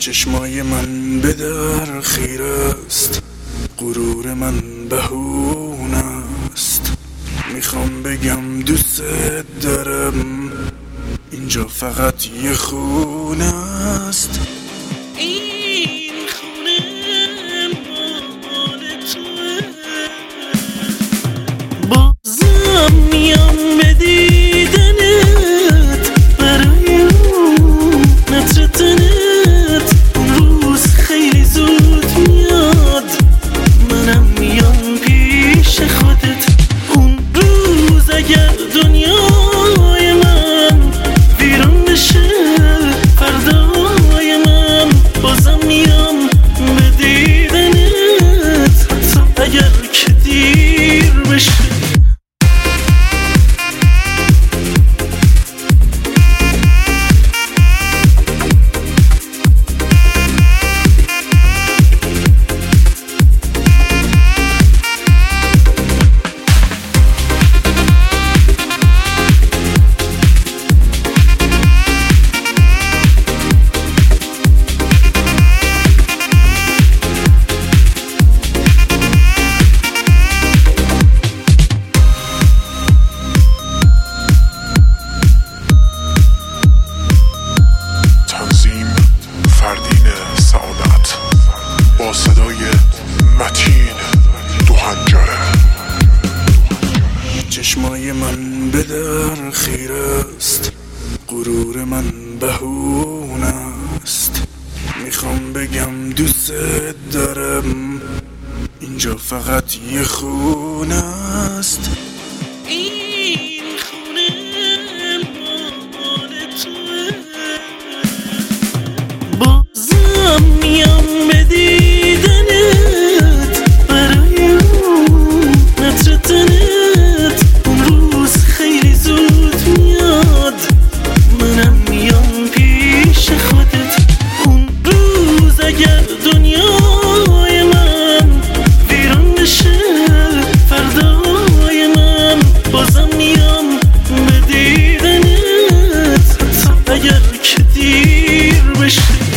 چشمای من به در خیر است، غرور من بهونه است. میخوام بگم دوست دارم، اینجا فقط یه خونه است. این خونه مال توه، بازم میام به دیدنت، برای اون نترتنت. اون روز خیلی زود میاد، منم میام پیش خودت. اون روز اگر دنیای من ویران بشه، فردای من بازم میام به دیدنت، حتی اگر که دیر بشه. فردین سعادت با صدای متین دو هنجره. چشمای من به در خیر است، غرور من بهونه است. میخوام بگم دوست دارم، اینجا فقط یه خونه است. این خونه مال توه، بازم میام به دیدنت، برای اون نترتنت. اون روز خیلی زود میاد، منم میام پیش خودت. اون روز اگر دنیای من ویران بشه، فردای من بازم میام به دیدنت، حتی اگر که دیر بشه.